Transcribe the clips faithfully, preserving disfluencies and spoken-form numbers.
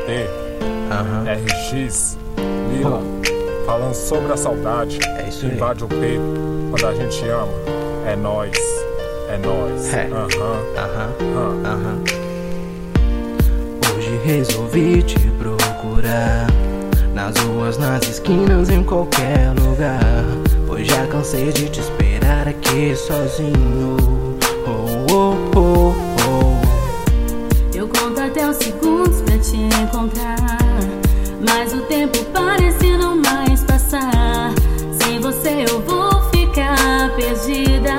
T, Aham. R X, Lila, falando sobre a saudade É isso que aí. invade o peito quando a gente ama. É nóis, é nóis. É. Aham, Aham. aham. Aham. Hoje resolvi te procurar nas ruas, nas esquinas, em qualquer lugar. Pois já cansei de te esperar aqui sozinho. Oh, oh, oh, oh. Eu conto até os segundos pra te encontrar, mas o tempo parece não mais passar. Sem você eu vou ficar perdida.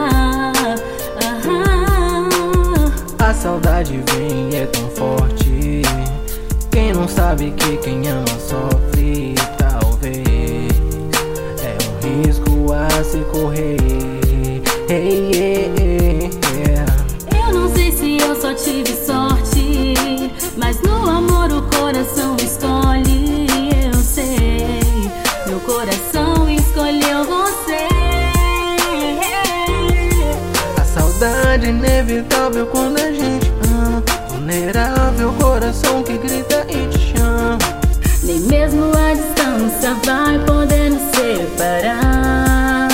Aham. A saudade vem e é tão forte. Quem não sabe que quem ama sofre, talvez é um risco a se correr. Hey, hey, hey, yeah. Eu não sei se eu só tive sorte, mas no amor o coração escolhe. Eu sei, meu coração escolheu você. A saudade é inevitável quando a gente ama. Vulnerável coração que grita e te chama. Nem mesmo a distância vai poder nos separar.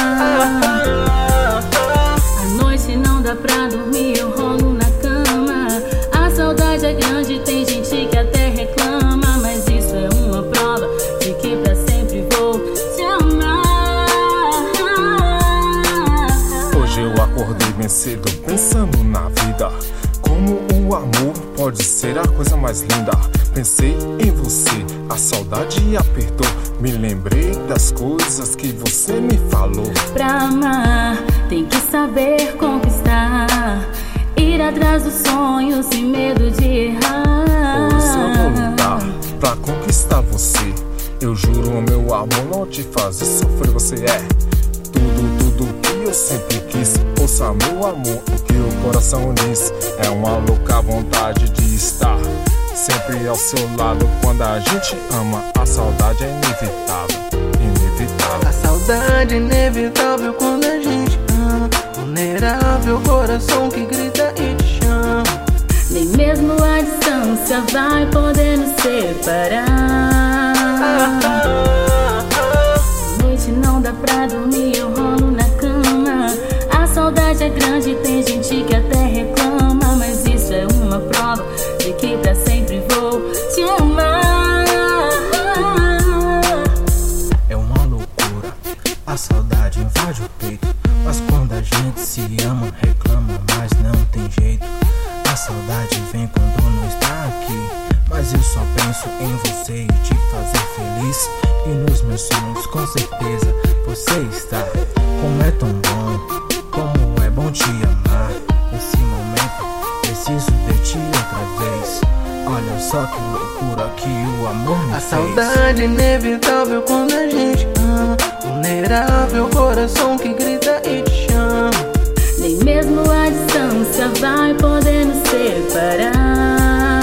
À noite não dá pra dormir, eu rolo na cama. A saudade é grande, tem gente que até reclama, mas isso é uma prova de que pra sempre vou te amar. Hoje eu acordei bem cedo pensando na vida, como o amor pode ser a coisa mais linda. Pensei em você, a saudade apertou. Me lembrei das coisas que você me falou. Pra amar, tem que saber conquistar, ir atrás dos sonhos sem medo de errar. Hoje eu vou lutar pra conquistar você. Eu juro, meu amor, não te fazer sofrer. Você é tudo, tudo que eu sempre quis. Ouça, meu amor, o que o coração diz. É uma louca vontade de estar sempre ao seu lado. Quando a gente ama, a saudade é inevitável, inevitável. A saudade é inevitável quando a gente ama. Vulnerável coração que grita e te chama. Nem mesmo a distância vai poder nos separar. À noite não dá pra dormir, eu rolo na cama. A saudade é grande, tem gente que até reclama, mas isso é uma prova de que pra sempre vou te amar. É uma loucura, a saudade invade o peito. Mas quando a gente se ama, reclama, mas não tem jeito. A saudade vem quando não está aqui, mas eu só penso em você e te fazer feliz. E nos meus sonhos com certeza você está. Como é tão bom, como é bom te amar. Nesse momento preciso de ti outra vez. Olha só que loucura que o amor me fez. A saudade é inevitável quando a gente ama. Vulnerável coração que grita e te chama. Nem mesmo a distância vai poder nos separar.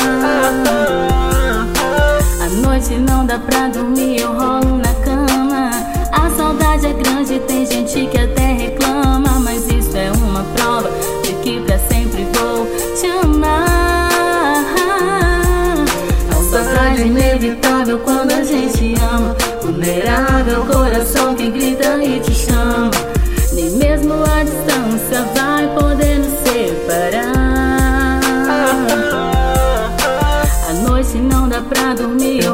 À noite não dá pra dormir, eu rolo na cama. A saudade é grande, tem gente que até reclama, mas isso é uma prova de que pra sempre vou te amar. A saudade é inevitável quando a gente ama. Vulnerável coração que grita e te chama. Nem mesmo a distância vai poder nos separar. À noite não dá pra dormir,